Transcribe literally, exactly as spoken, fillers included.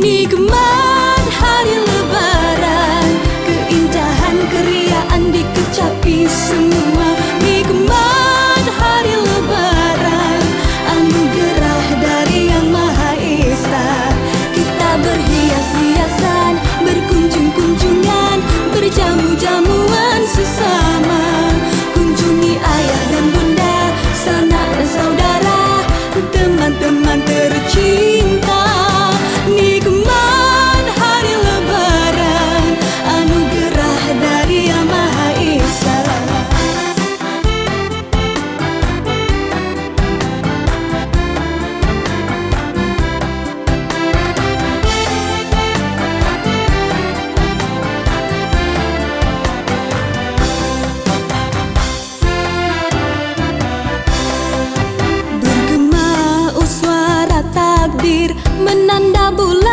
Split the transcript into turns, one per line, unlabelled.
Nikmat hari lebaran, keindahan keriaan dikecapi semua. Nikmat hari lebaran, anugerah dari Yang Maha Esa. Kita berhias-hiasan, berkunjung-kunjungan, berjamu-jamuan sesama. Kunjungi ayah dan bunda, sanak dan saudara, teman-teman tercinta. Nikmat hari lebaran, anugerah dari Yang Maha Esa. Bergema suara takbir menanda bulan